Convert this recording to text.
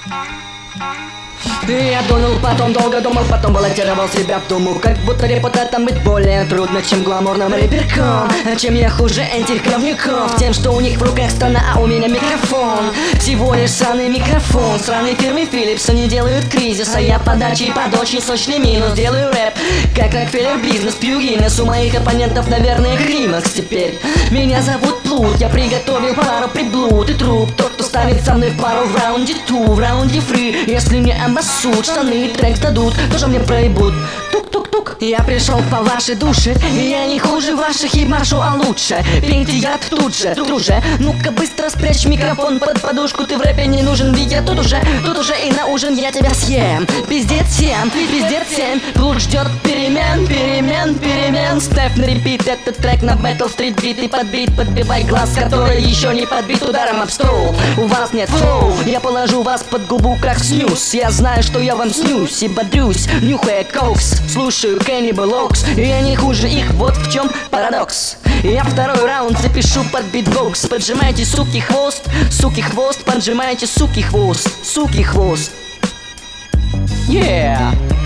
Я думал, потом долго думал, потом баллотировал себя в думу. Как будто репутатом быть более трудно, чем гламурным рэперком. А чем я хуже этих говнюков? Тем, что у них в руках страна, а у меня микрофон. Всего лишь сраный микрофон. Сраные фирмы Philips, они делают кризис, а я подачи под очень сочный минус. Делаю рэп, как Рокфеллер бизнес, пью Гиннес. У моих оппонентов, наверное, климакс теперь. Меня зовут Плут, я приготовил пару приблуд и труп. Тот, кто станет со мной в пару в раунде 2, в раунде фри. Если не обоссут, штаны трек сдадут, тоже мне проебут. Тук-тук-тук. Я пришел по вашей душе, и я не хуже ваших и маршу, а лучше. Пейте яд тут же, друже. Ну-ка быстро спрячь микрофон под подушку, ты в рэпе не нужен, ведь я тут уже и на ужин я тебя съем. Пиздец 7, пиздец 7. Плут ждет перемен, перемен, перемен. Ставь на репит этот трек на Battle Street бит и подбит, подбивай глаз, который еще не подбит ударом об стол. У вас нет флоу, я положу вас под губу как снюс. Я знаю, что я вам снюсь и бодрюсь, нюхая кокс. Слушаю Cannibal Ox, и я не хуже их, вот в чем парадокс. Я второй раунд запишу под битбокс. Поджимайте, суки, хвост, поджимайте, суки, хвост, суки, хвост. Yeah.